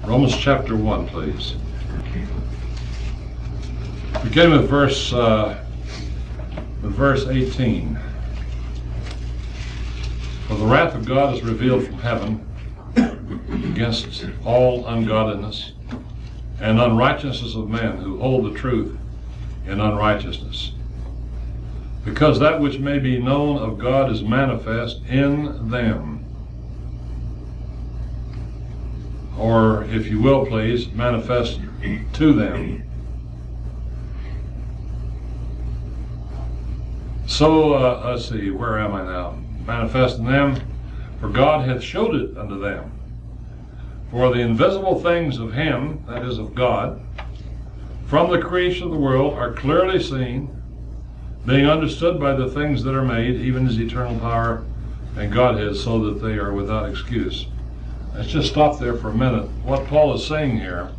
Romans chapter 1, please. Beginning with verse 18. For the wrath of God is revealed from heaven against all ungodliness and unrighteousness of men who hold the truth in unrighteousness. Because that which may be known of God is manifest in them. Or, if you will please, manifest to them. So, let's see, where am I now? Manifest in them, for God hath showed it unto them. For the invisible things of him, that is of God, from the creation of the world are clearly seen, being understood by the things that are made, even his eternal power and Godhead, so that they are without excuse. Let's just stop there for a minute. What Paul is saying here,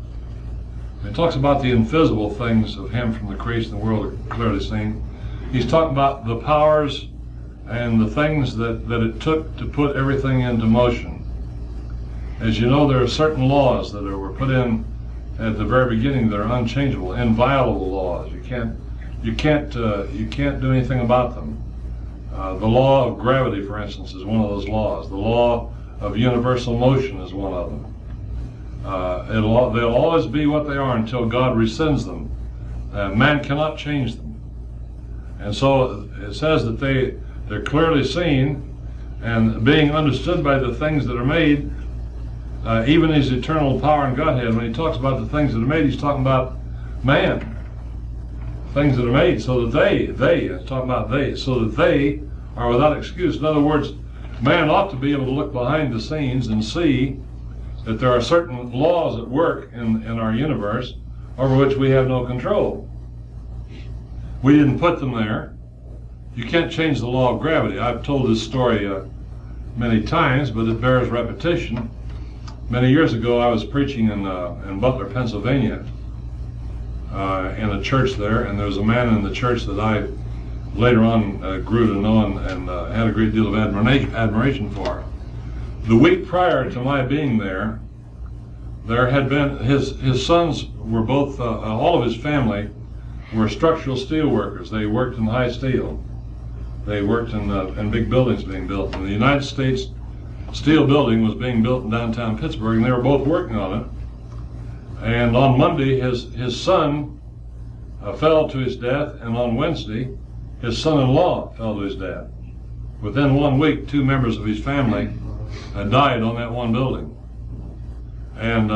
he talks about the invisible things of him from the creation of the world are clearly seen. He's talking about the powers and the things that it took to put everything into motion. As you know, there are certain laws that were put in at the very beginning that are unchangeable, inviolable laws. You can't do anything about them. The law of gravity, for instance, is one of those laws. The law of universal motion is one of them. They'll always be what they are until God rescinds them. Man cannot change them. And so it says that they're clearly seen and being understood by the things that are made, even his eternal power and Godhead. When he talks about the things that are made, he's talking about man. Things that are made so that it's talking about so that they are without excuse. In other words, man ought to be able to look behind the scenes and see that there are certain laws at work in our universe over which we have no control. We didn't put them there. You can't change the law of gravity. I've told this story many times, but it bears repetition. Many years ago, I was preaching in Butler, Pennsylvania, in a church there, and there was a man in the church that I later on grew to know and had a great deal of admiration for. The week prior to my being there had been, his sons were both, all of his family were structural steel workers. They worked in high steel. They worked in big buildings being built. And the United States Steel Building was being built in downtown Pittsburgh, and they were both working on it. And on Monday, his son fell to his death, and on Wednesday, his son-in-law fell to his death. Within 1 week, 2 members of his family died on that one building. And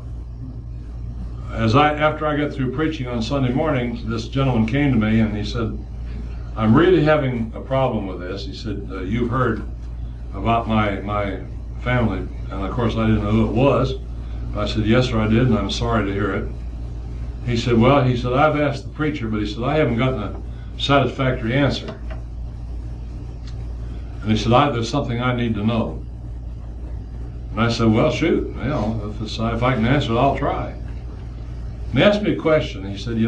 after I got through preaching on Sunday morning, this gentleman came to me and he said, "I'm really having a problem with this." He said, "You've heard about my family." And of course I didn't know who it was. I said, "Yes, sir, I did, and I'm sorry to hear it." He said, "Well," he said, "I've asked the preacher, but he said, I haven't gotten a satisfactory answer." And he said, "There's something I need to know." And I said, "Well, shoot, if I can answer it, I'll try." And he asked me a question. He said,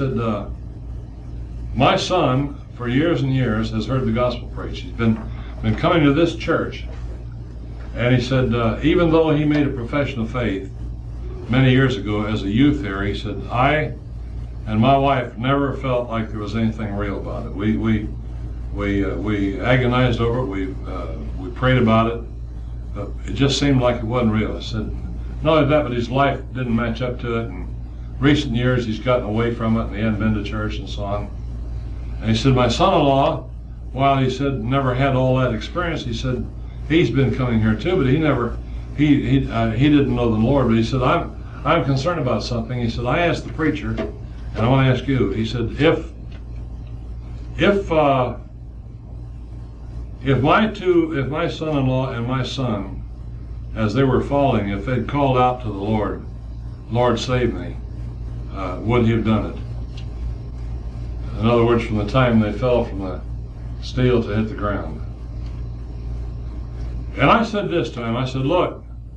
"My son, for years and years, has heard the gospel preached. He's been coming to this church." And he said, even though he made a profession of faith many years ago as a youth here, he said, "I and my wife never felt like there was anything real about it. We agonized over it. We prayed about it. But it just seemed like it wasn't real." I said, "Not only that, but his life didn't match up to it. And recent years, he's gotten away from it, and he hadn't been to church and so on." And he said, "My son-in-law, while he said never had all that experience, he said he's been coming here too, but he didn't know the Lord. But he said, I'm concerned about something." He said, "I asked the preacher, and I want to ask you." He said, if my son-in-law and my son, as they were falling, if they'd called out to the Lord, 'Lord, save me,' would he have done it?" In other words, from the time they fell from the steel to hit the ground. And I said this to him. I said, "Look,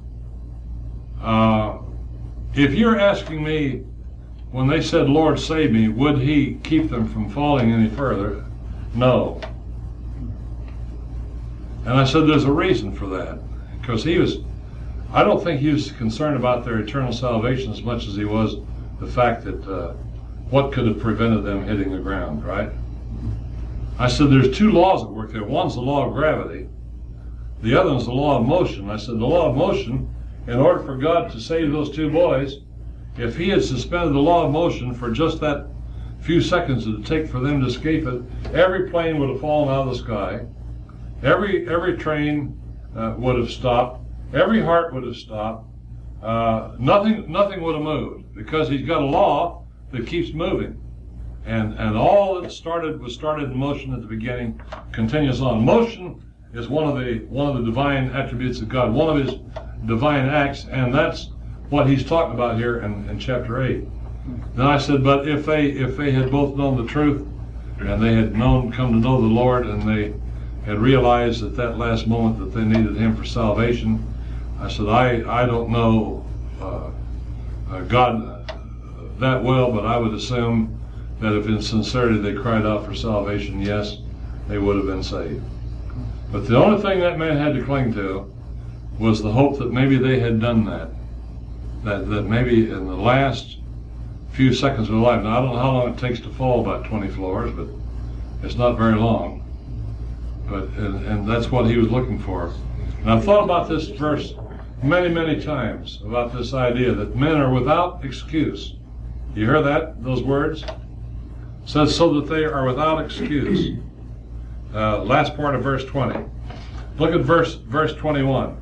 if you're asking me, when they said, 'Lord, save me,' would he keep them from falling any further? No." And I said, "There's a reason for that." Because he was I don't think he was concerned about their eternal salvation as much as he was the fact that what could have prevented them hitting the ground, right? I said there's two laws at work there. One's the law of gravity. The other is the law of motion. I said the law of motion, in order for God to save those two boys, if he had suspended the law of motion for just that few seconds it would take for them to escape it, every plane would have fallen out of the sky. Every train would have stopped. Every heart would have stopped. Nothing would have moved, because he's got a law that keeps moving. And all that started in motion at the beginning continues on. Motion is one of the divine attributes of God, one of his divine acts, and that's what he's talking about here in chapter 8. Then I said, but if they had both known the truth, and they had come to know the Lord, and they had realized at that last moment that they needed him for salvation, I said, I don't know God that well, but I would assume that if in sincerity they cried out for salvation, yes, they would have been saved. But the only thing that man had to cling to was the hope that maybe they had done that maybe in the last few seconds of their life. Now, I don't know how long it takes to fall about 20 floors, but it's not very long. But and that's what he was looking for. And I've thought about this verse many, many times, about this idea that men are without excuse. You hear that, those words? It says, so that they are without excuse. Last part of verse 20. Look at verse 21.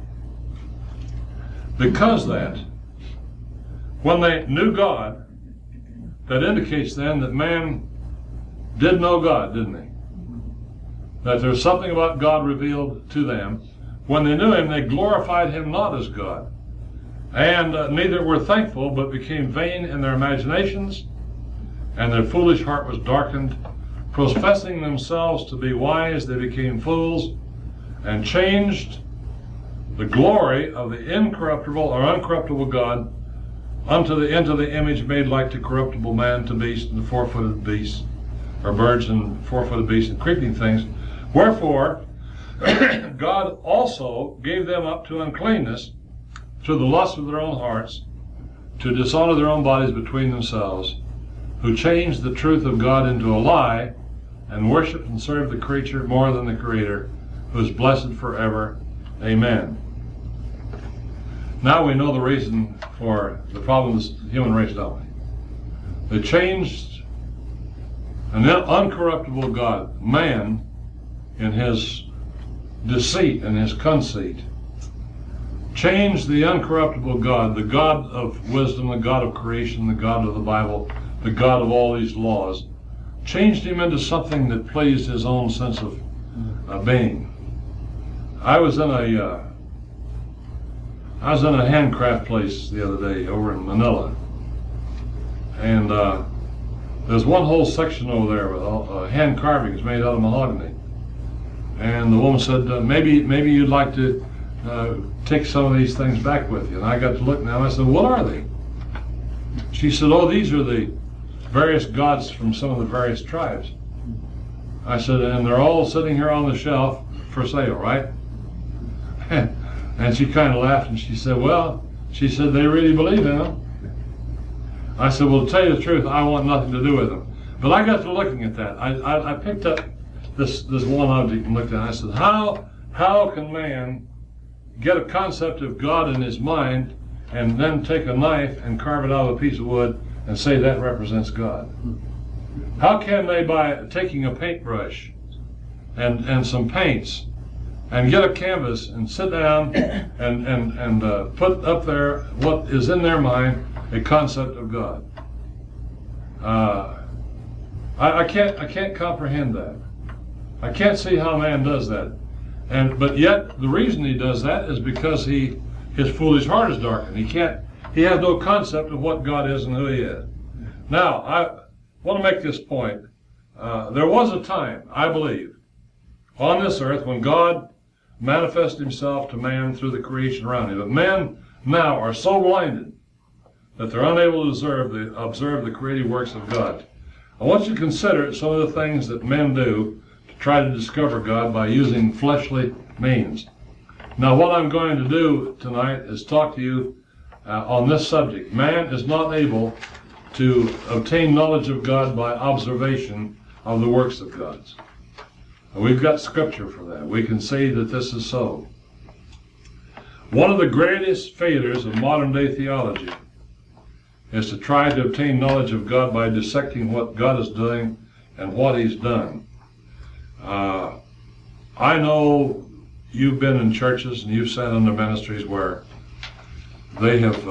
Because that, when they knew God, that indicates then that man did know God, didn't he? That there's something about God revealed to them. When they knew him, they glorified him not as God. And neither were thankful, but became vain in their imaginations, and their foolish heart was darkened. Professing themselves to be wise, they became fools, and changed the glory of the incorruptible or uncorruptible God into the image made like to corruptible man, to beasts and four-footed beasts, or birds and four-footed beasts and creeping things. Wherefore, God also gave them up to uncleanness, to the lust of their own hearts, to dishonor their own bodies between themselves, who changed the truth of God into a lie, and worshiped and served the creature more than the Creator, who is blessed forever. Amen. Now we know the reason for the problems of the human race, don't we? They changed an uncorruptible God, man, in his deceit and his conceit, changed the uncorruptible God, the God of wisdom, the God of creation, the God of the Bible, the God of all these laws, changed him into something that pleased his own sense of being. I was in a handcraft place the other day over in Manila, and there's one whole section over there with hand carvings made out of mahogany. And the woman said, maybe you'd like to take some of these things back with you. And I got to look now, and I said, what are they? She said, oh, these are the various gods from some of the various tribes. I said, and they're all sitting here on the shelf for sale, right? And she kind of laughed, and she said, well, they really believe in them. I said, well, to tell you the truth, I want nothing to do with them. But I got to looking at that. I picked up this one object and looked at it. I said, how can man get a concept of God in his mind and then take a knife and carve it out of a piece of wood and say that represents God? How can they, by taking a paintbrush and some paints and get a canvas and sit down and put up there what is in their mind, a concept of God? I can't comprehend that. I can't see how man does that. But yet the reason he does that is because his foolish heart is darkened. He has no concept of what God is and who he is. Now, I want to make this point. There was a time, I believe, on this earth when God manifested himself to man through the creation around him. But men now are so blinded that they're unable to observe the creative works of God. I want you to consider some of the things that men do to try to discover God by using fleshly means. Now, what I'm going to do tonight is talk to you on this subject. Man is not able to obtain knowledge of God by observation of the works of God. We've got scripture for that. We can see that this is so. One of the greatest failures of modern day theology is to try to obtain knowledge of God by dissecting what God is doing and what He's done. I know you've been in churches and you've sat under ministries where they have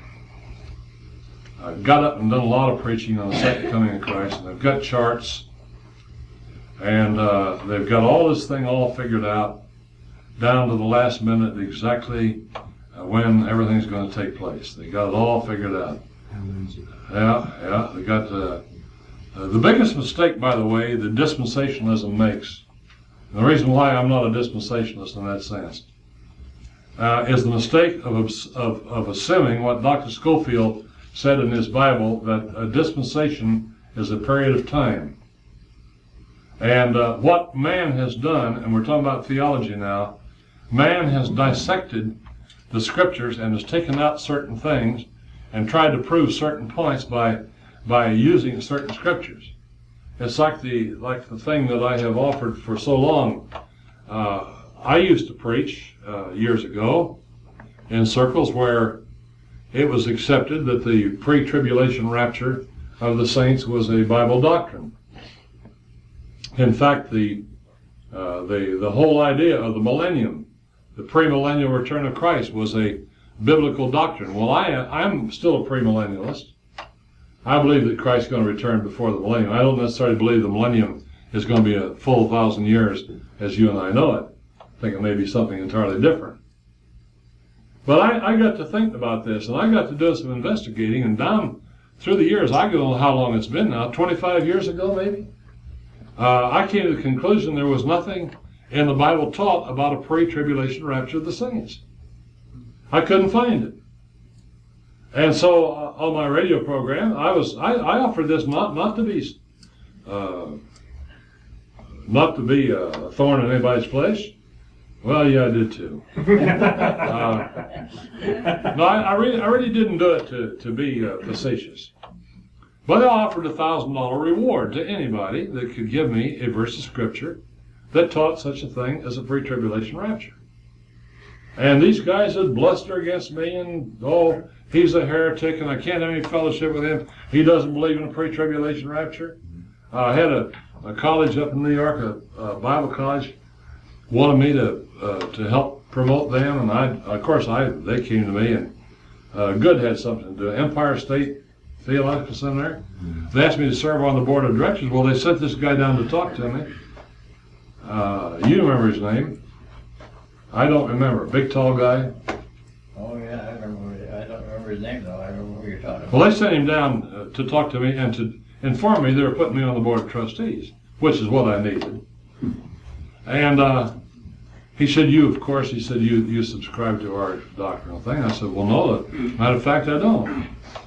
got up and done a lot of preaching on the second coming of Christ, and they've got charts, and they've got all this thing all figured out down to the last minute exactly when everything's going to take place. They got it all figured out. Yeah, they got the biggest mistake, by the way, that dispensationalism makes, and the reason why I'm not a dispensationalist in that sense, is the mistake of assuming what Dr. Scofield said in his Bible, that a dispensation is a period of time. And what man has done, and we're talking about theology now, man has dissected the scriptures and has taken out certain things and tried to prove certain points by using certain scriptures. It's like the thing that I have offered for so long. I used to preach years ago in circles where it was accepted that the pre-tribulation rapture of the saints was a Bible doctrine. In fact, the whole idea of the millennium, the premillennial return of Christ, was a biblical doctrine. Well, I'm still a premillennialist. I believe that Christ is going to return before the millennium. I don't necessarily believe the millennium is going to be a full 1,000 years as you and I know it. I think it may be something entirely different. But I got to thinking about this, and I got to do some investigating, and down through the years, I don't know how long it's been now, 25 years ago maybe, I came to the conclusion there was nothing in the Bible taught about a pre-tribulation rapture of the saints. I couldn't find it. And so on my radio program, I offered this not to be a thorn in anybody's flesh. Well, yeah, I did too. No, I really didn't do it to be facetious. But I offered a $1,000 reward to anybody that could give me a verse of scripture that taught such a thing as a pre-tribulation rapture. And these guys would bluster against me and, oh, he's a heretic and I can't have any fellowship with him. He doesn't believe in a pre-tribulation rapture. I had a college up in New York, a Bible college, wanted me to help promote them, and they came to me, and Good had something to do. Empire State Theological Seminary. They asked me to serve on the board of directors. Well, they sent this guy down to talk to me. You remember his name? I don't remember. Big, tall guy. Oh yeah, I remember. I don't remember his name though. I remember who you're talking about. Well, they sent him down to talk to me and to inform me they were putting me on the board of trustees, which is what I needed. And he said, you subscribe to our doctrinal thing. I said, well, no, matter of fact, I don't.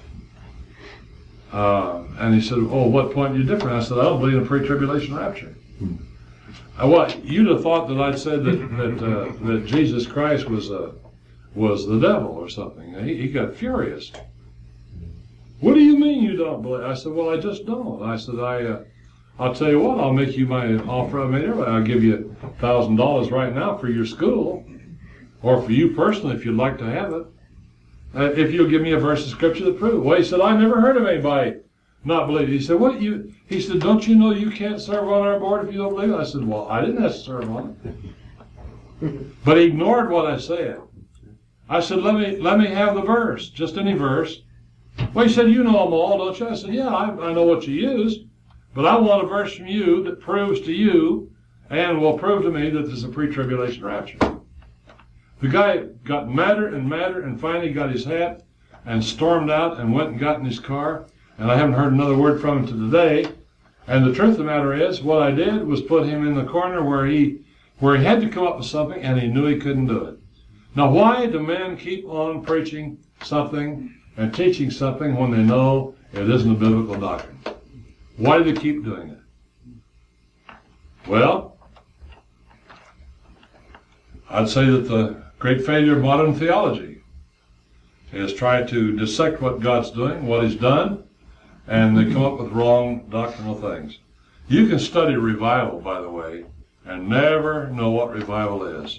And he said, oh, what point are you different? I said, I don't believe in a pre-tribulation rapture. Well, you'd have thought that I'd said that Jesus Christ was the devil or something. He got furious. What do you mean you don't believe? I said, well, I just don't. I said, I'll tell you what, I'll make you my offer I made everybody. I'll give you $1,000 right now for your school, or for you personally if you'd like to have it, if you'll give me a verse of scripture to prove it. Well, he said, I never heard of anybody not believe it. He said, he said, don't you know you can't serve on our board if you don't believe it? I said, well, I didn't have to serve on it. But he ignored what I said. I said, let me have the verse, just any verse. Well, he said, you know them all, don't you? I said, yeah, I know what you use. But I want a verse from you that proves to you and will prove to me that there's a pre-tribulation rapture. The guy got madder and madder and finally got his hat and stormed out and went and got in his car. And I haven't heard another word from him to today. And the truth of the matter is, what I did was put him in the corner where he had to come up with something and he knew he couldn't do it. Now, why do men keep on preaching something and teaching something when they know it isn't a biblical doctrine? Why do they keep doing it? Well, I'd say that the great failure of modern theology is trying to dissect what God's doing, what He's done, and they come up with wrong doctrinal things. You can study revival, by the way, and never know what revival is.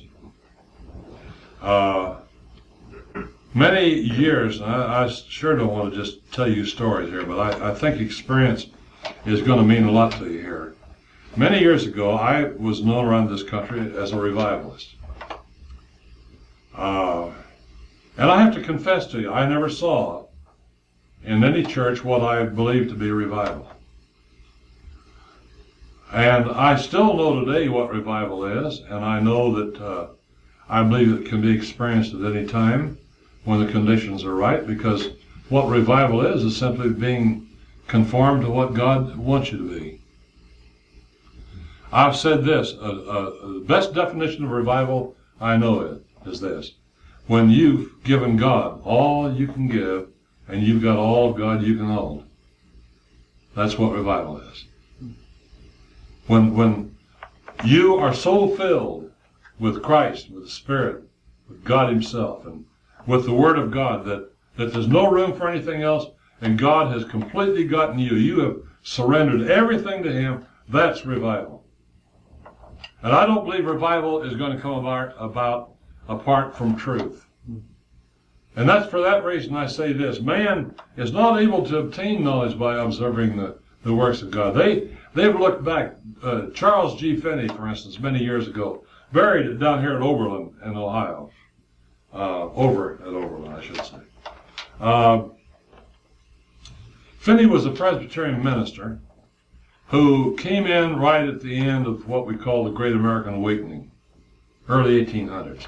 Many years, and I sure don't want to just tell you stories here, but I think experience is going to mean a lot to you here. Many years ago, I was known around this country as a revivalist. And I have to confess to you, I never saw in any church what I believe to be revival. And I still know today what revival is, and I know that I believe it can be experienced at any time when the conditions are right, because what revival is simply being conformed to what God wants you to be. I've said this, the best definition of revival I know is this: when you've given God all you can give, and you've got all of God you can hold. That's what revival is. When you are so filled with Christ, with the Spirit, with God Himself, and with the Word of God, that there's no room for anything else, and God has completely gotten you. You have surrendered everything to Him. That's revival. And I don't believe revival is going to come about apart from truth. And that's for that reason I say this: man is not able to obtain knowledge by observing the works of God. They've looked back. Charles G. Finney, for instance, many years ago, buried down here at Oberlin in Ohio. Over at Oberlin, I should say. Finney was a Presbyterian minister who came in right at the end of what we call the Great American Awakening, early 1800s.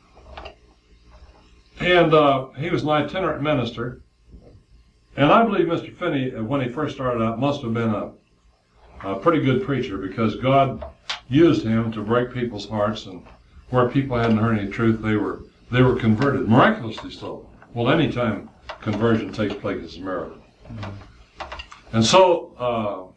And he was an itinerant minister. And I believe Mr. Finney, when he first started out, must have been a pretty good preacher, because God used him to break people's hearts, and where people hadn't heard any truth, they were converted, miraculously so. Well, any time conversion takes place, it's a miracle. And so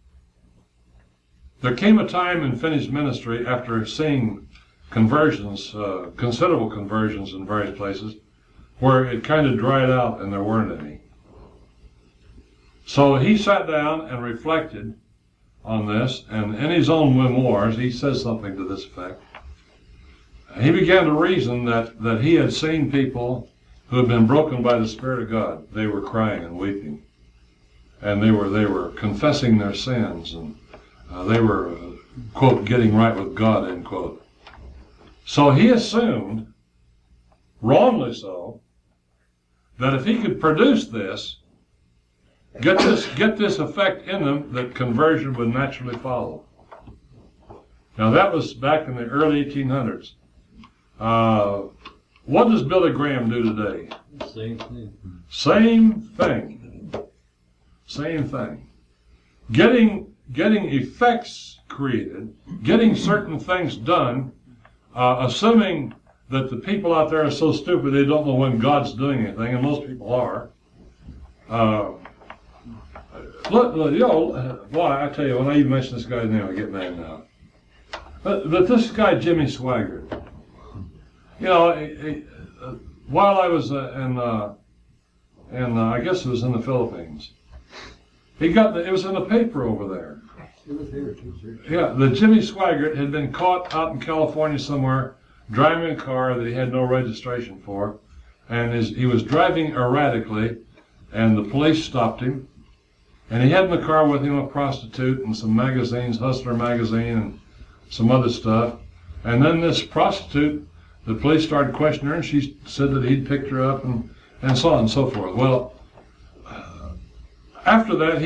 there came a time in Finney's ministry, after seeing conversions, considerable conversions in various places, where it kind of dried out and there weren't any. So he sat down and reflected on this, and in his own memoirs, he says something to this effect. He began to reason that he had seen people who had been broken by the Spirit of God. They were crying and weeping, and they were confessing their sins, and they were, quote, getting right with God, end quote. So he assumed, wrongly so, that if he could produce this, get this effect in them, that conversion would naturally follow. Now that was back in the early 1800s. What does Billy Graham do today? Same thing. Same thing. Same thing. Getting effects created, getting certain things done, assuming that the people out there are so stupid they don't know when God's doing anything, and most people are. Boy, I tell you, when I even mention this guy's name, I get mad now. But this guy, Jimmy Swaggart, while I was I guess it was in the Philippines, it was in the paper over there. It was here too, sir. Yeah, the Jimmy Swaggart had been caught out in California somewhere, driving a car that he had no registration for, and he was driving erratically, and the police stopped him, and he had in the car with him a prostitute and some magazines, Hustler magazine and some other stuff, and then this prostitute, the police started questioning her, and she said that he'd picked her up and so on and so forth. Well, after that,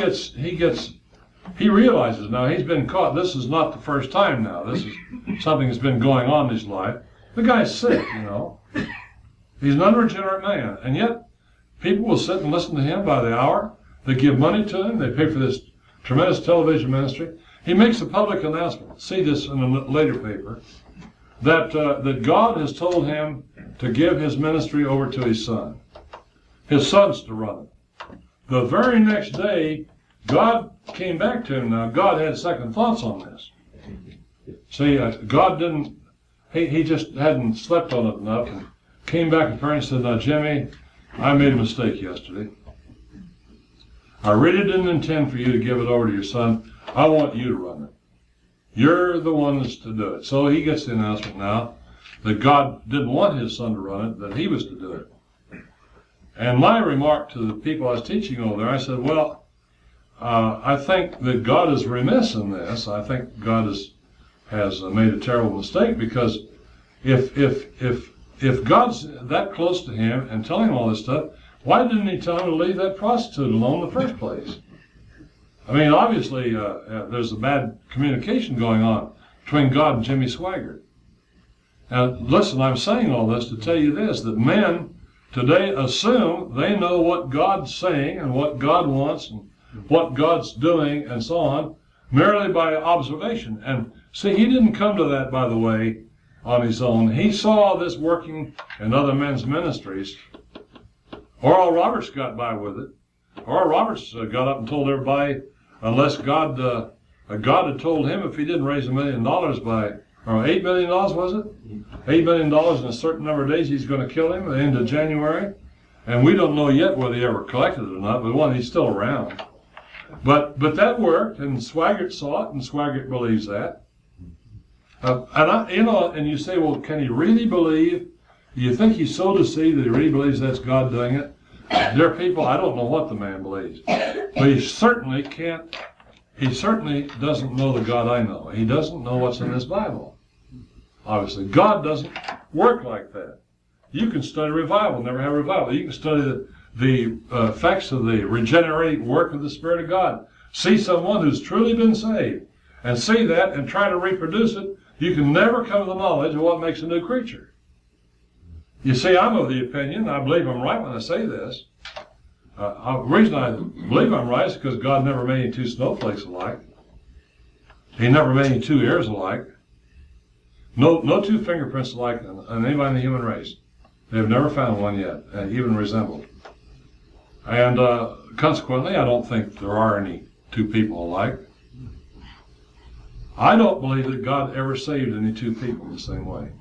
he realizes now he's been caught. This is not the first time now. This is something that's been going on in his life. The guy's sick, He's an unregenerate man, and yet people will sit and listen to him by the hour. They give money to him. They pay for this tremendous television ministry. He makes a public announcement. See this in a later paper. That God has told him to give his ministry over to his son. His son's to run it. The very next day, God came back to him. Now, God had second thoughts on this. See, God didn't, he just hadn't slept on it enough, and came back and said, "Now, Jimmy, I made a mistake yesterday. I really didn't intend for you to give it over to your son. I want you to run it. You're the one that's to do it." So he gets the announcement now that God didn't want his son to run it, that he was to do it. And my remark to the people I was teaching over there, I said, well, I think that God is remiss in this. I think God has made a terrible mistake, because if God's that close to him and telling him all this stuff, why didn't he tell him to leave that prostitute alone in the first place? I mean, obviously, there's a bad communication going on between God and Jimmy Swaggart. Now, listen, I'm saying all this to tell you this, that men today assume they know what God's saying and what God wants and what God's doing and so on, merely by observation. And see, he didn't come to that, by the way, on his own. He saw this working in other men's ministries. Oral Roberts got by with it. Oral Roberts got up and told everybody, unless God had told him if he didn't raise $1 million by, or $8 million, was it? $8 million in a certain number of days, he's going to kill him at the end of January. And we don't know yet whether he ever collected it or not, but one, he's still around. But that worked, and Swaggart saw it, and Swaggart believes that. And you say, well, can he really believe? You think he's so deceived that he really believes that's God doing it? There are people, I don't know what the man believes, but he certainly can't. He certainly doesn't know the God I know. He doesn't know what's in this Bible. Obviously, God doesn't work like that. You can study revival, never have revival. You can study the effects of the regenerating work of the Spirit of God. See someone who's truly been saved, and see that and try to reproduce it. You can never come to the knowledge of what makes a new creature. You see, I'm of the opinion, I believe I'm right when I say this. The reason I believe I'm right is because God never made any two snowflakes alike. He never made any two ears alike. No two fingerprints alike on anybody in the human race. They've never found one yet, even resembled. And consequently, I don't think there are any two people alike. I don't believe that God ever saved any two people the same way.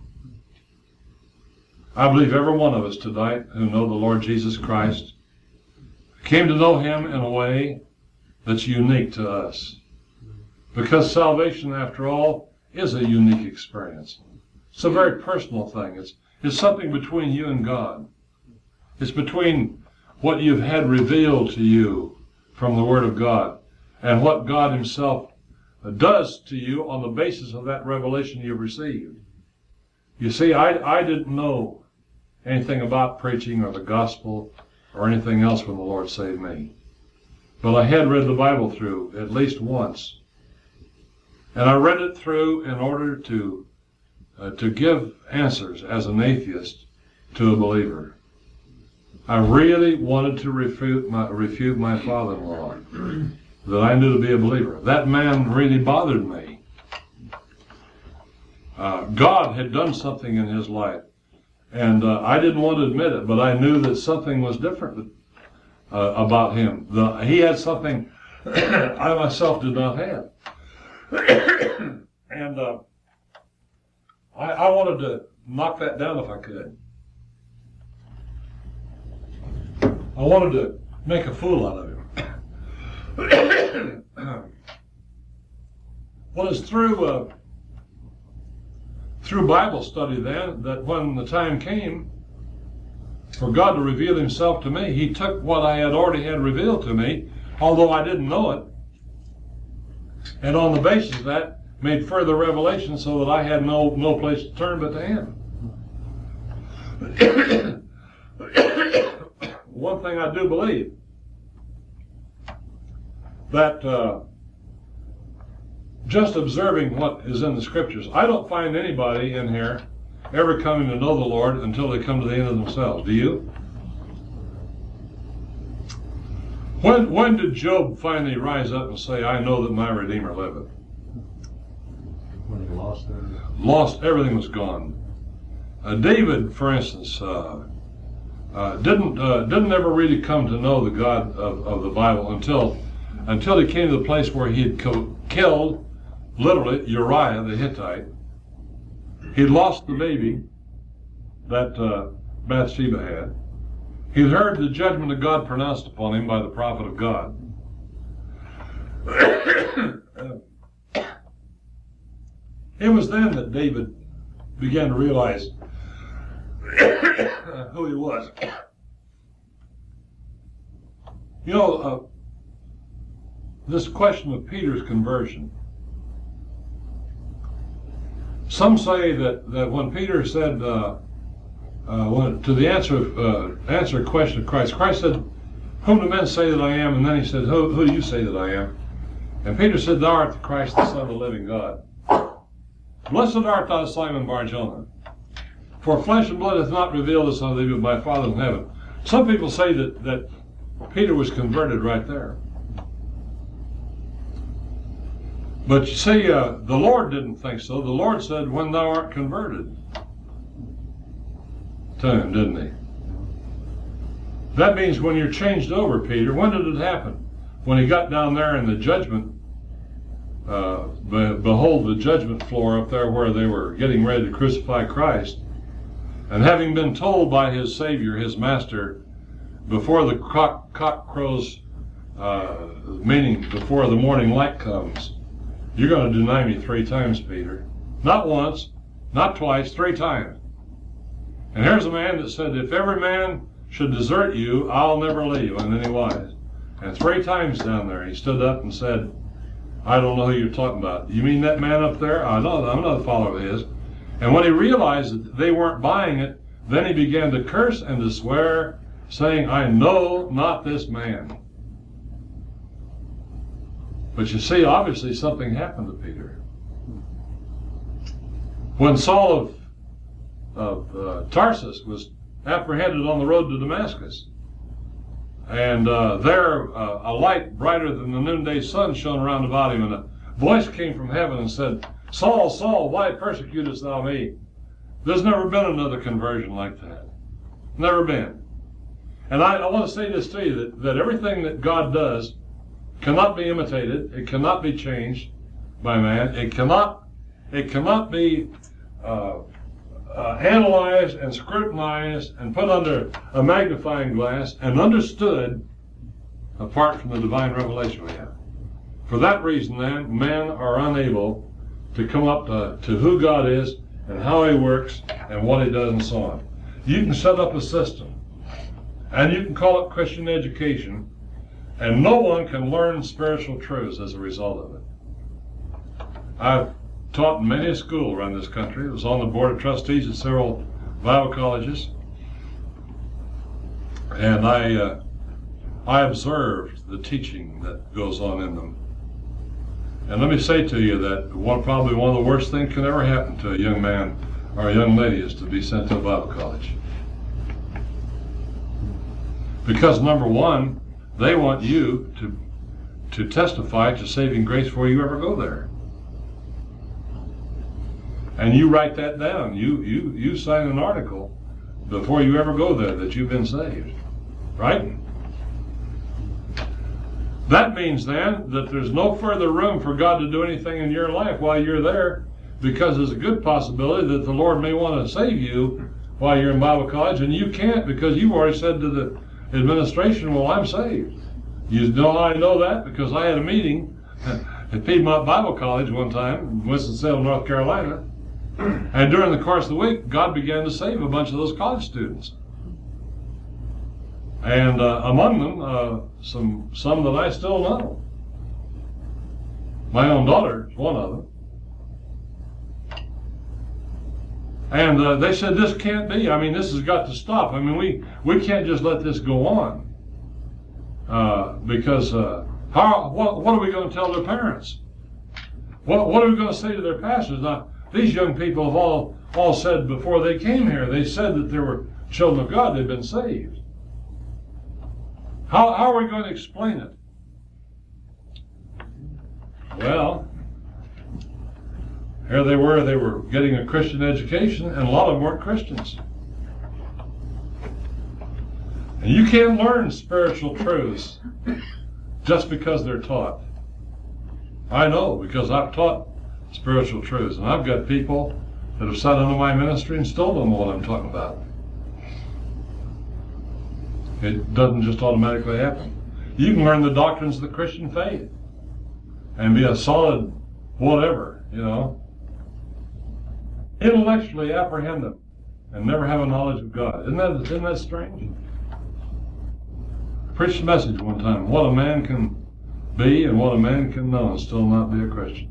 I believe every one of us tonight who know the Lord Jesus Christ came to know him in a way that's unique to us. Because salvation, after all, is a unique experience. It's a very personal thing. It's something between you and God. It's between what you've had revealed to you from the Word of God and what God himself does to you on the basis of that revelation you've received. You see, I didn't know anything about preaching or the gospel or anything else when the Lord saved me. But I had read the Bible through at least once. And I read it through in order to give answers as an atheist to a believer. I really wanted to refute my father-in-law that I knew to be a believer. That man really bothered me. God had done something in his life, and I didn't want to admit it, but I knew that something was different about him. He had something I myself did not have. And I wanted to knock that down if I could. I wanted to make a fool out of him. Well, it's through Bible study then that when the time came for God to reveal himself to me, he took what I had already had revealed to me, although I didn't know it, and on the basis of that made further revelation so that I had no place to turn but to him. One thing I do believe, that just observing what is in the Scriptures, I don't find anybody in here ever coming to know the Lord until they come to the end of themselves. Do you? When did Job finally rise up and say, I know that my Redeemer liveth? When he lost everything. Lost, everything was gone. David, for instance, didn't ever really come to know the God of the Bible until he came to the place where he had killed, literally, Uriah the Hittite. He'd lost the baby that Bathsheba had. He'd heard the judgment of God pronounced upon him by the prophet of God. It was then that David began to realize who he was. You know, this question of Peter's conversion. Some say that when Peter said, to the answer question of Christ, Christ said, "Whom do men say that I am?" And then he said, Who do you say that I am? And Peter said, "Thou art the Christ, the Son of the living God. Blessed art thou, Simon Bar-Jonah, for flesh and blood hath not revealed this unto thee, but my Father in heaven." Some people say that Peter was converted right there. But you see, the Lord didn't think so. The Lord said, "When thou art converted," to him, didn't he? That means when you're changed over, Peter. When did it happen? When he got down there in the judgment, behold, the judgment floor up there where they were getting ready to crucify Christ. And having been told by his Savior, his Master, before the cock crows, meaning before the morning light comes, "You're going to deny me 3 times, Peter." Not once, not twice, 3 times. And here's a man that said, "If every man should desert you, I'll never leave." And then he was. And 3 times down there, he stood up and said, "I don't know who you're talking about. You mean that man up there? I'm not a follower of his." And when he realized that they weren't buying it, then he began to curse and to swear, saying, "I know not this man." But you see, obviously something happened to Peter. When Saul of Tarsus was apprehended on the road to Damascus, and there a light brighter than the noonday sun shone around about him, and a voice came from heaven and said, "Saul, Saul, why persecutest thou me?" There's never been another conversion like that. Never been. And I want to say this to you, that everything that God does cannot be imitated. It cannot be changed by man. It cannot be analyzed and scrutinized and put under a magnifying glass and understood apart from the divine revelation we have. For that reason, then, men are unable to come up to who God is and how he works and what he does and so on. You can set up a system and you can call it Christian education, and no one can learn spiritual truths as a result of it. I've taught in many a school around this country. I was on the board of trustees at several Bible colleges, and I observed the teaching that goes on in them. And let me say to you that probably one of the worst things can ever happen to a young man or a young lady is to be sent to a Bible college. Because number one, they want you to testify to saving grace before you ever go there. And you write that down. You sign an article before you ever go there that you've been saved. Right? That means then that there's no further room for God to do anything in your life while you're there, because there's a good possibility that the Lord may want to save you while you're in Bible college, and you can't because you've already said to the administration, "Well, I'm saved." You know how I know that? Because I had a meeting at Piedmont Bible College one time in Winston-Salem, North Carolina, and during the course of the week, God began to save a bunch of those college students. And among them, some that I still know. My own daughter is one of them. And they said, "This can't be. I mean, this has got to stop. I mean, we can't just let this go on. Because what are we going to tell their parents? What are we going to say to their pastors?" Now, these young people have all said before they came here, they said that they were children of God, they've been saved. How are we going to explain it? Well, here they were getting a Christian education, and a lot of them weren't Christians. And you can't learn spiritual truths just because they're taught. I know, because I've taught spiritual truths, and I've got people that have sat under my ministry and still don't know what I'm talking about. It doesn't just automatically happen. You can learn the doctrines of the Christian faith and be a solid whatever, intellectually apprehend them and never have a knowledge of God. Isn't that strange? I preached a message one time, what a man can be and what a man can know and still not be a Christian.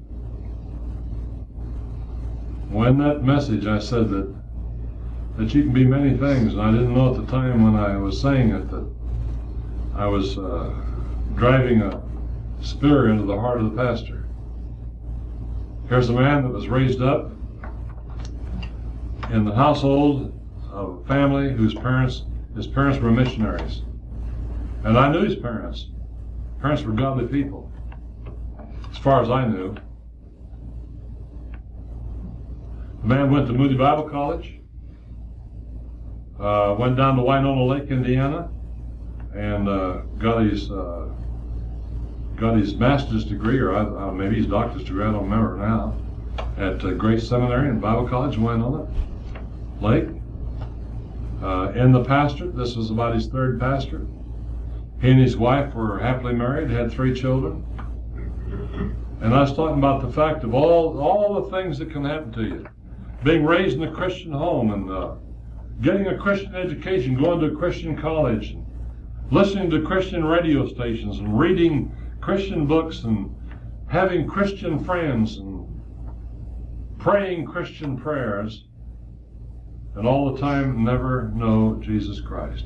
Well, in that message I said that you can be many things, and I didn't know at the time when I was saying it that I was driving a spear into the heart of the pastor. Here's a man that was raised up in the household of a family his parents were missionaries. And I knew his parents. Parents were godly people, as far as I knew. The man went to Moody Bible College, went down to Winona Lake, Indiana, and got his master's degree, or maybe his doctor's degree, I don't remember now, at Grace Seminary and Bible College in Winona Lake. In the pastorate, this was about his third pastorate. He and his wife were happily married, had 3 children. And I was talking about the fact of all the things that can happen to you. Being raised in a Christian home and getting a Christian education, going to a Christian college, and listening to Christian radio stations and reading Christian books and having Christian friends and praying Christian prayers, and all the time never know Jesus Christ.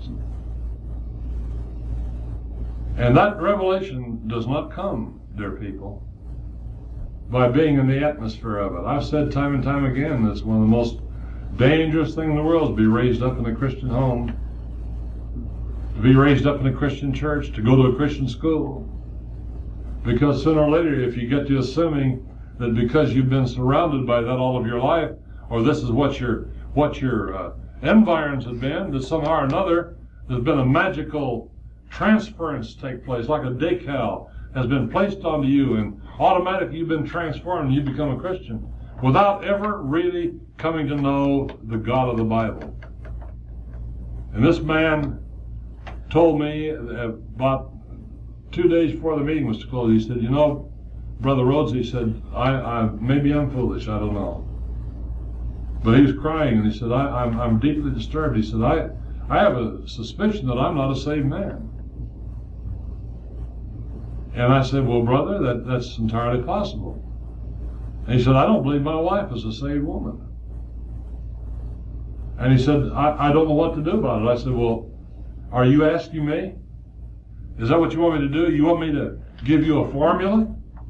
And that revelation does not come, dear people, by being in the atmosphere of it. I've said time and time again, that's one of the most dangerous things in the world, to be raised up in a Christian home, to be raised up in a Christian church, to go to a Christian school. Because sooner or later, if you get to assuming that because you've been surrounded by that all of your life, or this is what your environs have been, that somehow or another there's been a magical transference take place, like a decal has been placed onto you, and automatically you've been transformed and you become a Christian without ever really coming to know the God of the Bible. And this man told me about 2 days before the meeting was to close, he said, Brother Rhodes, he said, maybe I'm foolish, I don't know. But he was crying, and he said, I'm deeply disturbed. He said, I have a suspicion that I'm not a saved man. And I said, well, brother, that's entirely possible. And he said, I don't believe my wife is a saved woman. And he said, I don't know what to do about it. I said, well, are you asking me? Is that what you want me to do? You want me to give you a formula?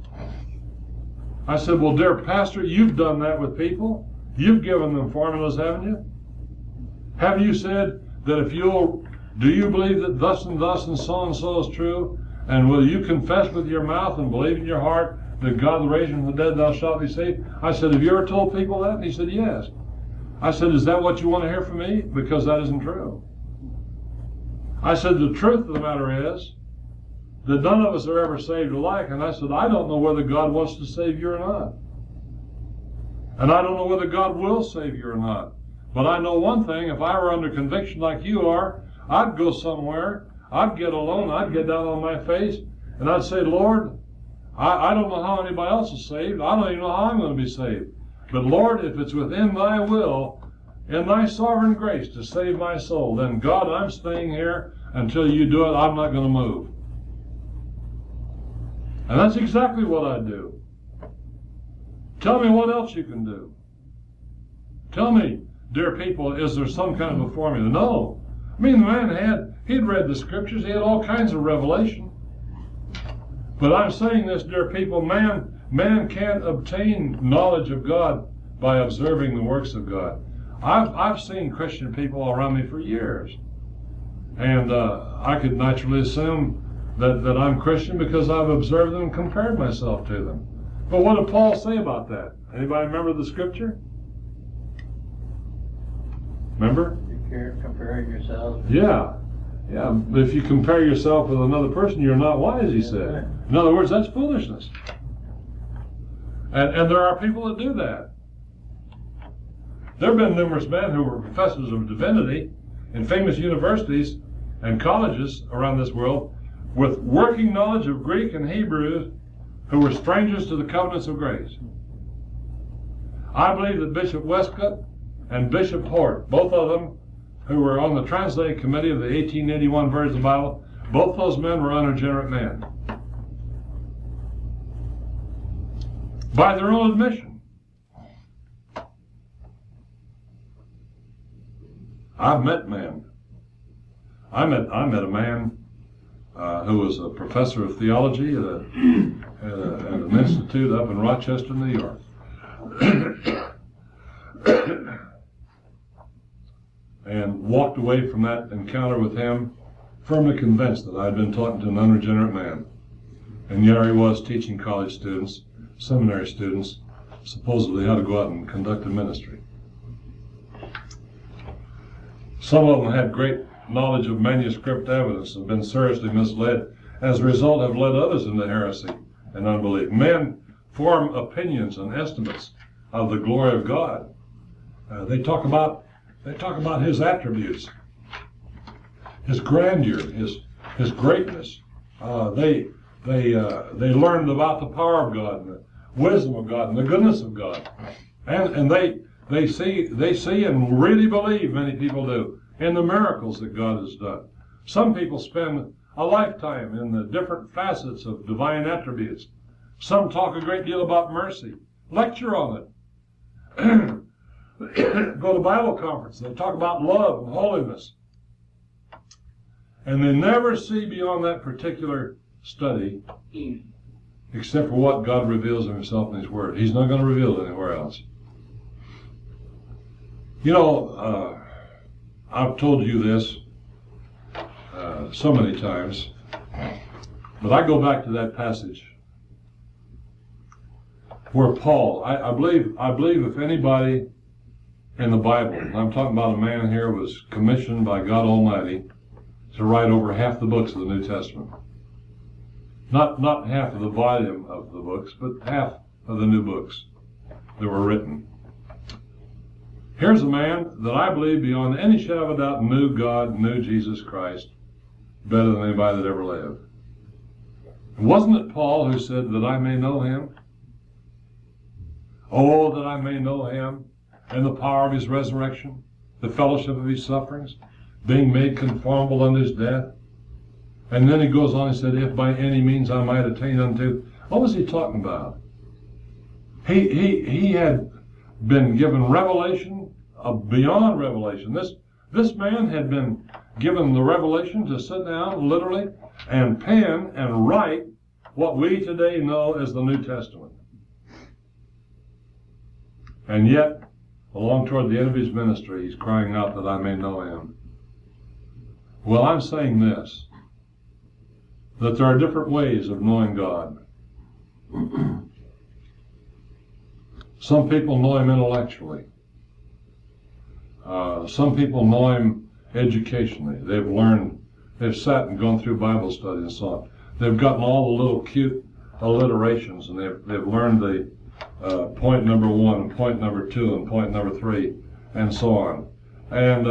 I said, well, dear pastor, you've done that with people. You've given them formulas, haven't you? Have you said that do you believe that thus and so is true? And will you confess with your mouth and believe in your heart that God raised him from the dead, thou shalt be saved? I said, have you ever told people that? And he said, yes. I said, is that what you want to hear from me? Because that isn't true. I said, the truth of the matter is that none of us are ever saved alike. And I said, I don't know whether God wants to save you or not. And I don't know whether God will save you or not. But I know one thing, if I were under conviction like you are, I'd go somewhere, I'd get alone, I'd get down on my face, and I'd say, Lord, I don't know how anybody else is saved. I don't even know how I'm going to be saved. But Lord, if it's within thy will, in thy sovereign grace to save my soul, then God, I'm staying here until you do it. I'm not going to move. And that's exactly what I do. Tell me what else you can do. Tell me, dear people, is there some kind of a formula? No. I mean, the man he'd read the scriptures, he had all kinds of revelation. But I'm saying this, dear people, man can't obtain knowledge of God by observing the works of God. I've seen Christian people all around me for years. And I could naturally assume that I'm Christian because I've observed them and compared myself to them. But what did Paul say about that? Anybody remember the scripture? Remember? You're comparing yourself. Yeah. If you compare yourself with another person, you're not wise, he said. In other words, that's foolishness. And there are people that do that. There have been numerous men who were professors of divinity in famous universities and colleges around this world with working knowledge of Greek and Hebrew who were strangers to the covenants of grace. I believe that Bishop Westcott and Bishop Hort, both of them who were on the translating committee of the 1881 version of the Bible, both those men were unregenerate men. By their own admission. I've met men. I met a man who was a professor of theology at an institute up in Rochester, New York. And walked away from that encounter with him firmly convinced that I had been talking to an unregenerate man. And here he was teaching college students, seminary students, supposedly how to go out and conduct a ministry. Some of them had great knowledge of manuscript evidence and been seriously misled. As a result, have led others into heresy and unbelief. Men form opinions and estimates of the glory of God. They talk about His attributes, His grandeur, His greatness. They learned about the power of God, and the wisdom of God, and the goodness of God, and they see and really believe, many people do, in the miracles that God has done. Some people spend a lifetime in the different facets of divine attributes. Some talk a great deal about mercy, lecture on it. Go to Bible conference, they talk about love and holiness. And they never see beyond that particular study except for what God reveals of Himself in His Word. He's not going to reveal it anywhere else. You know, I've told you this so many times, but I go back to that passage where Paul, I believe if anybody in the Bible, and I'm talking about a man here who was commissioned by God Almighty to write over half the books of the New Testament. Not half of the volume of the books, but half of the new books that were written. Here's a man that I believe beyond any shadow of a doubt knew God, knew Jesus Christ better than anybody that ever lived. Wasn't it Paul who said that I may know Him? Oh, that I may know Him and the power of His resurrection, the fellowship of His sufferings, being made conformable unto His death. And then he goes on and said, if by any means I might attain unto. What was he talking about? He had been given revelation beyond revelation. This man had been given the revelation to sit down literally and pen and write what we today know as the New Testament. And yet, along toward the end of his ministry, he's crying out that I may know Him. Well, I'm saying this, that there are different ways of knowing God. Some people know Him intellectually. Some people know Him educationally. They've sat and gone through Bible study and so on. They've gotten all the little cute alliterations, and they've learned the point number 1 and point number 2 and point number 3 and so on. And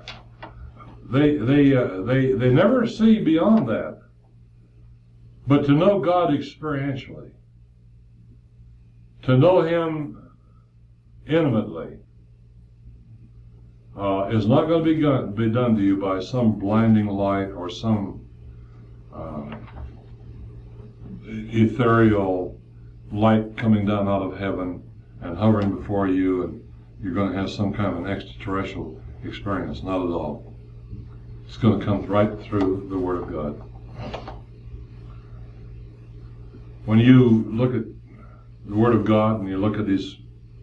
they never see beyond that. But to know God experientially, to know Him intimately, is not going to be done to you by some blinding light or some ethereal light coming down out of heaven and hovering before you, and you're going to have some kind of an extraterrestrial experience. Not at all. It's going to come right through the Word of God. When you look at the Word of God and you look at His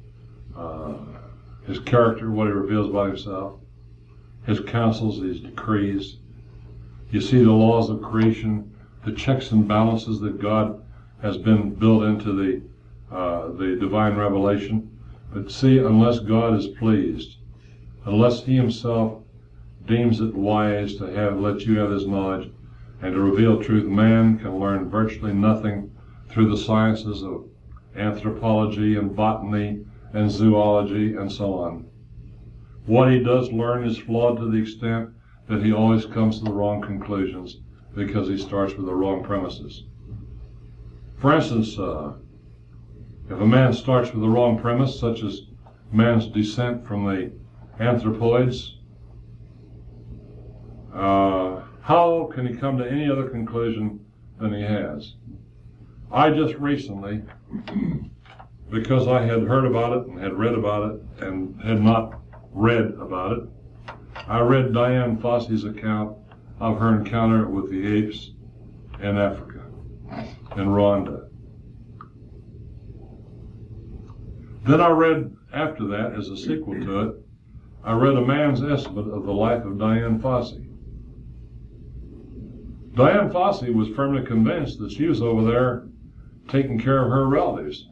character, what He reveals about Himself, His counsels, His decrees, you see the laws of creation, the checks and balances that God has been built into the divine revelation. But see, unless God is pleased, unless He Himself deems it wise to let you have His knowledge and to reveal truth, man can learn virtually nothing through the sciences of anthropology and botany and zoology and so on. What he does learn is flawed to the extent that he always comes to the wrong conclusions because he starts with the wrong premises. For instance, if a man starts with the wrong premise, such as man's descent from the anthropoids, how can he come to any other conclusion than he has? I just recently, because I had heard about it and had read about it and had not read about it, I read Dian Fossey's account of her encounter with the apes in Africa, in Rwanda. Then I read, after that, as a sequel to it, I read a man's estimate of the life of Dian Fossey. Dian Fossey was firmly convinced that she was over there taking care of her relatives.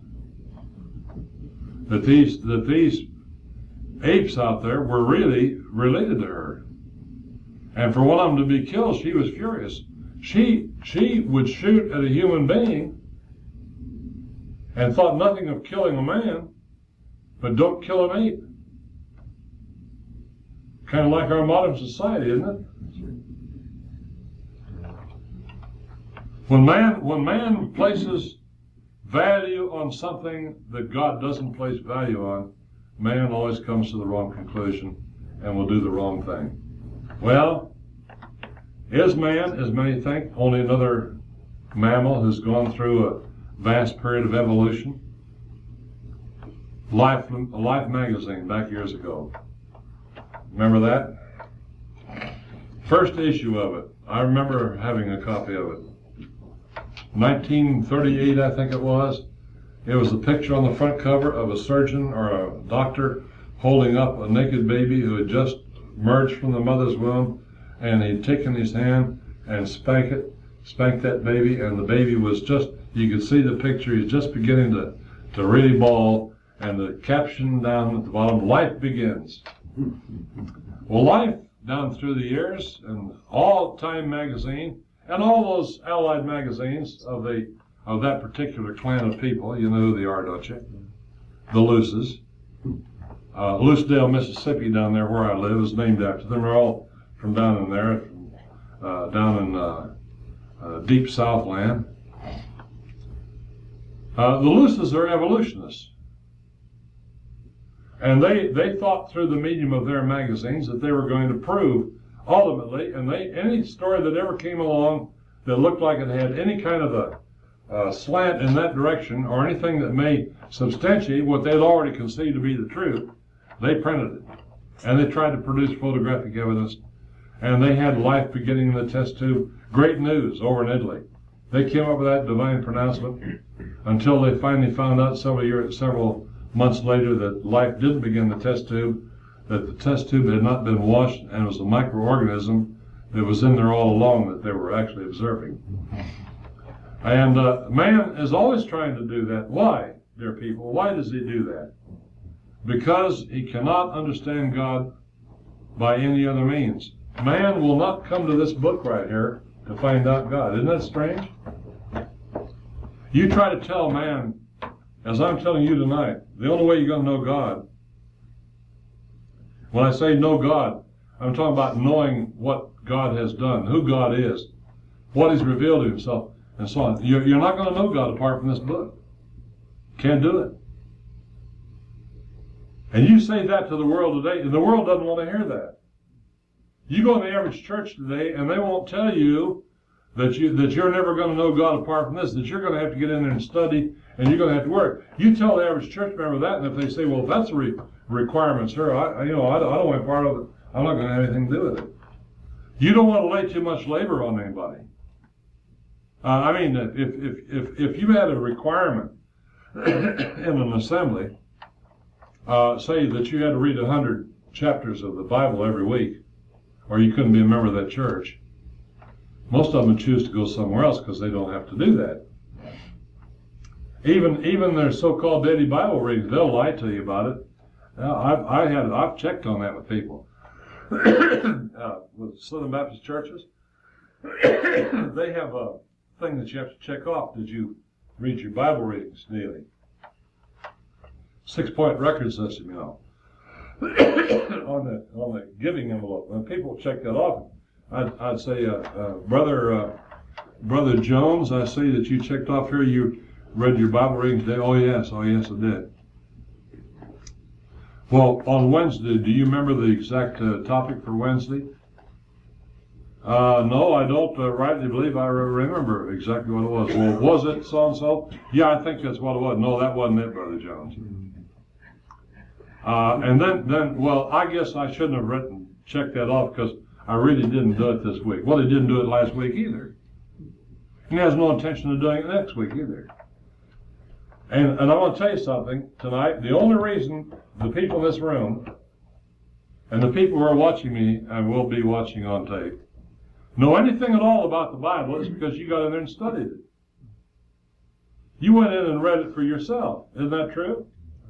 That these apes out there were really related to her. And for one of them to be killed, she was furious. She would shoot at a human being and thought nothing of killing a man, but don't kill an ape. Kind of like our modern society, isn't it? When man places value on something that God doesn't place value on, man always comes to the wrong conclusion and will do the wrong thing. Well, is man, as many think, only another mammal who's gone through a vast period of evolution? Life magazine back years ago. Remember that? First issue of it. I remember having a copy of it. 1938, I think it was. It was a picture on the front cover of a surgeon or a doctor holding up a naked baby who had just emerged from the mother's womb, and he'd taken his hand and spanked that baby, and the baby was just, you could see the picture, he's just beginning to really bawl, and the caption down at the bottom, life begins. Well, life down through the years, and all Time magazine, and all those allied magazines of that particular clan of people, you know who they are, don't you? The Luces. Lucedale, Mississippi, down there where I live, is named after them. They're all from down in there, down in deep Southland. The Luces are evolutionists. And they thought through the medium of their magazines that they were going to prove ultimately, and any story that ever came along that looked like it had any kind of a slant in that direction or anything that may substantiate what they'd already conceived to be the truth, they printed it. And they tried to produce photographic evidence. And they had life beginning in the test tube. Great news over in Italy. They came up with that divine pronouncement until they finally found out several months later that life didn't begin the test tube, that the test tube had not been washed, and it was a microorganism that was in there all along that they were actually observing. And man is always trying to do that. Why, dear people? Why does he do that? Because he cannot understand God by any other means. Man will not come to this book right here to find out God. Isn't that strange? You try to tell man, as I'm telling you tonight, the only way you're going to know God, when I say know God, I'm talking about knowing what God has done, who God is, what he's revealed to himself, and so on. You're not going to know God apart from this book. Can't do it. And you say that to the world today, and the world doesn't want to hear that. You go in the average church today, and they won't tell you that you're never going to know God apart from this, that you're going to have to get in there and study, and you're going to have to work. You tell the average church member that, and if they say, well, that's a requirement, sir, I don't want part of it, I'm not going to have anything to do with it. You don't want to lay too much labor on anybody. I mean, if you had a requirement in an assembly, say that you had to read 100 chapters of the Bible every week, or you couldn't be a member of that church, most of them would choose to go somewhere else because they don't have to do that. Even their so-called daily Bible readings, they'll lie to you about it. I've checked on that with people. With Southern Baptist churches, they have a thing that you have to check off. Did you read your Bible readings daily? 6-point record system, you know. on the giving envelope. When people check that off, I'd say, Brother Jones, I see that you checked off here. You read your Bible reading today. Oh yes, I did. Well, on Wednesday, do you remember the exact topic for Wednesday? No, I don't rightly believe I remember exactly what it was. Well, was it so-and-so? Yeah, I think that's what it was. No, that wasn't it, Brother Jones. And then, well, I guess I shouldn't have checked that off because I really didn't do it this week. Well, he didn't do it last week either. And he has no intention of doing it next week either. And I want to tell you something tonight. The only reason the people in this room and the people who are watching me and will be watching on tape know anything at all about the Bible is because you got in there and studied it. You went in and read it for yourself. Isn't that true?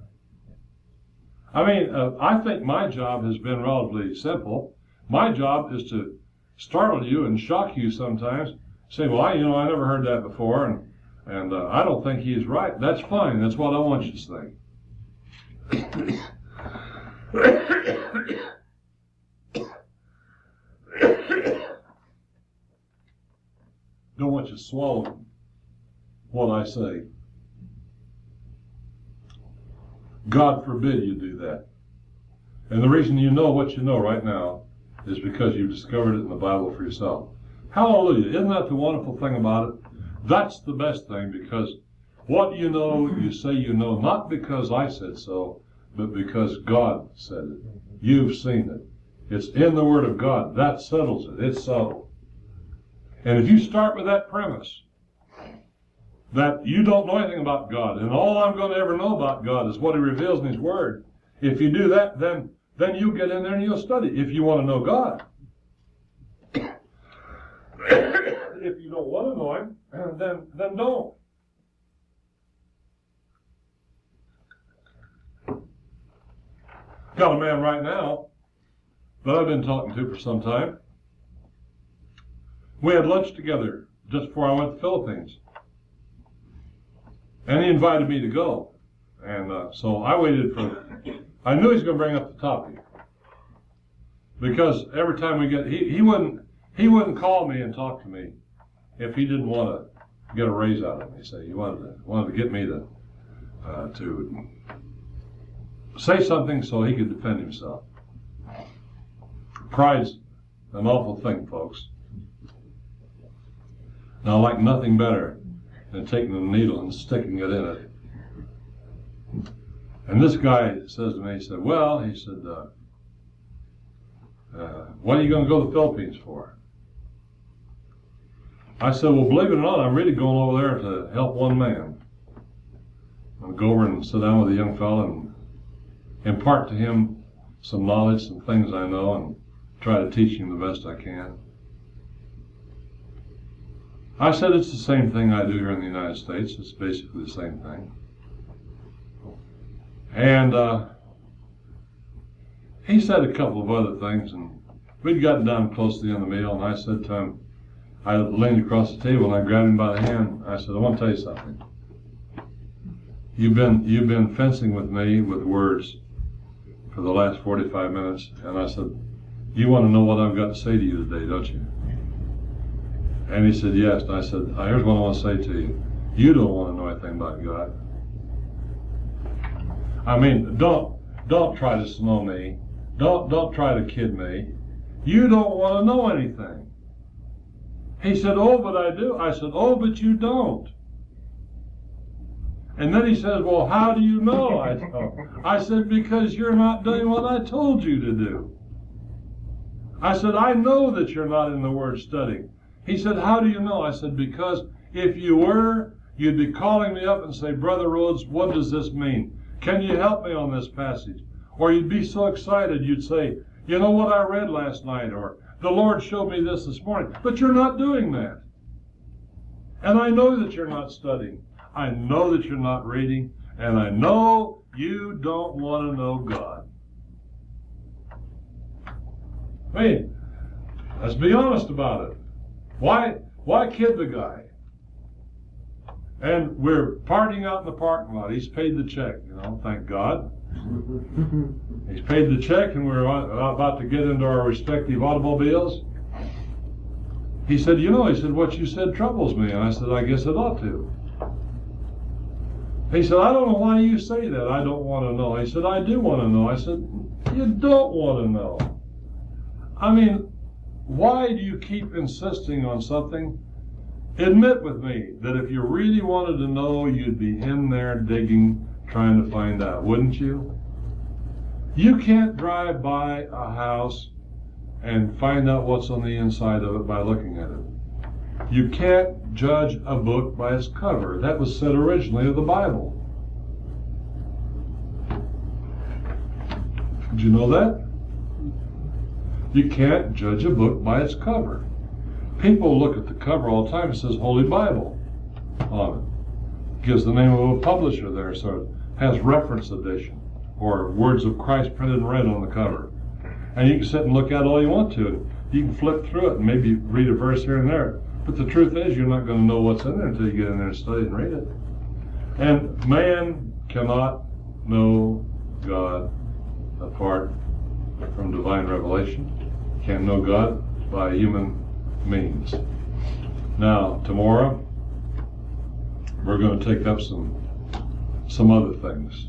I mean, I think my job has been relatively simple. My job is to startle you and shock you sometimes. Say, well, I never heard that before, and I don't think he's right. That's fine. That's what I want you to think. Don't want you to swallow what I say. God forbid you do that. And the reason you know what you know right now is because you've discovered it in the Bible for yourself. Hallelujah. Isn't that the wonderful thing about it? That's the best thing, because what you know, you say you know, not because I said so, but because God said it. You've seen it. It's in the Word of God. That settles it. It's so. And if you start with that premise, that you don't know anything about God, and all I'm going to ever know about God is what He reveals in His Word. If you do that, then you'll get in there and you'll study, if you want to know God. If you don't want to know Him, then don't. Got a man right now that I've been talking to for some time. We had lunch together just before I went to the Philippines. And he invited me to go. And so I waited I knew he was going to bring up the topic. Because every time we he wouldn't call me and talk to me if he didn't want to get a raise out of me. So he wanted to get me to say something so he could defend himself. Pride's an awful thing, folks. And I like nothing better than taking a needle and sticking it in it. And this guy says to me, he said, what are you going to go to the Philippines for? I said, well, believe it or not, I'm really going over there to help one man. I'll go over and sit down with a young fellow and impart to him some knowledge, some things I know, and try to teach him the best I can. I said it's the same thing I do here in the United States. It's basically the same thing. And he said a couple of other things, and we'd gotten down close to the end of the meal, and I said to him, I leaned across the table and I grabbed him by the hand. I said, I want to tell you something. You've been fencing with me with words for the last 45 minutes, and I said, you want to know what I've got to say to you today, don't you? And he said, yes. And I said, here's what I want to say to you. You don't want to know anything about God. I mean, don't try to snow me. Don't try to kid me. You don't want to know anything. He said, oh, but I do. I said, oh, but you don't. And then he says, well, how do you know I don't? I said, because you're not doing what I told you to do. I said, I know that you're not in the Word studying. He said, how do you know? I said, because if you were, you'd be calling me up and say, Brother Rhodes, what does this mean? Can you help me on this passage? Or you'd be so excited, you'd say, you know what I read last night? Or the Lord showed me this morning. But you're not doing that. And I know that you're not studying. I know that you're not reading. And I know you don't want to know God. I mean, let's be honest about it. Why kid the guy? And we're partying out in the parking lot. He's paid the check, thank God. He's paid the check and we're about to get into our respective automobiles. He said, he said, what you said troubles me. And I said, I guess it ought to. He said, I don't know why you say that. I don't want to know. He said, I do want to know. I said, you don't want to know. I mean, why do you keep insisting on something? Admit with me that if you really wanted to know, you'd be in there digging, trying to find out, wouldn't you? You can't drive by a house and find out what's on the inside of it by looking at it. You can't judge a book by its cover. That was said originally of the Bible. Did you know that? You can't judge a book by its cover. People look at the cover all the time. It says Holy Bible on it. Gives the name of a publisher there, so it has reference edition or Words of Christ printed in red on the cover. And you can sit and look at it all you want to. You can flip through it and maybe read a verse here and there. But the truth is, you're not going to know what's in there until you get in there and study and read it. And man cannot know God apart from divine revelation. Can't know God by human means. Now, tomorrow, we're going to take up some other things.